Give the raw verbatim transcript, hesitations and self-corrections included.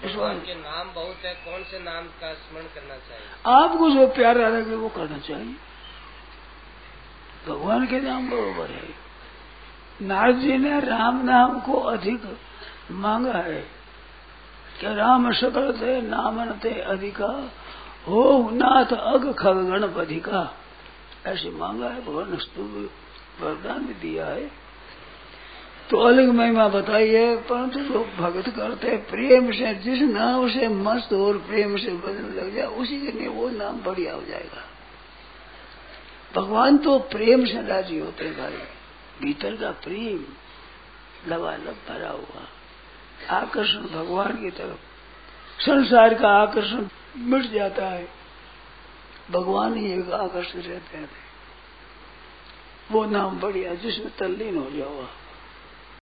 भगवान के नाम बहुत है, कौन से नाम का स्मरण करना चाहिए? आपको जो प्यारा लगे वो करना चाहिए। भगवान के नाम बरोबर है। नारद जी ने राम नाम को अधिक मांगा है कि राम सकल थे नामन ते अधिका हो नाथ अग खग गणपति का, ऐसे मांगा है। भगवान ने स्तुति वरदान भी दिया है। तो अलग महिमा बताई है, परंतु लोग भगत करते प्रेम से, जिस नाम से मस्त और प्रेम से बदल लग जाए उसी के लिए वो नाम बढ़िया हो जाएगा। भगवान तो प्रेम से राजी होते हैं भाई, भीतर का प्रेम लबालब भरा हुआ आकर्षण भगवान की तरफ, संसार का आकर्षण मिट जाता है, भगवान ही एक आकर्षण रहते हैं। वो नाम बढ़िया जिसमें तल्लीन हो जाओ।